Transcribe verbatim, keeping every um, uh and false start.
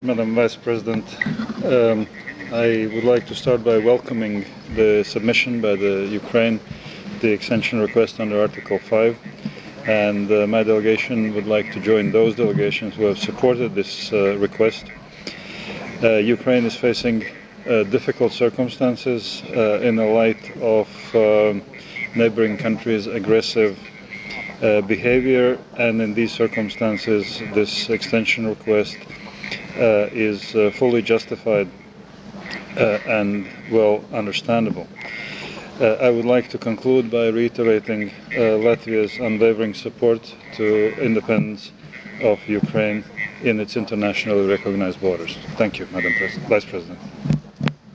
Madam Vice President, um, I would like to start by welcoming the submission by the Ukraine, the extension request under Article five, and uh, my delegation would like to join those delegations who have supported this uh, request. Uh, Ukraine is facing uh, difficult circumstances uh, in the light of uh, neighboring countries' aggressive uh, behavior, and in these circumstances, this extension request uh, is uh, fully justified uh, and well understandable. Uh, I would like to conclude by reiterating uh, Latvia's unwavering support to independence of Ukraine in its internationally recognized borders. Thank you, Madam Pres- Vice President.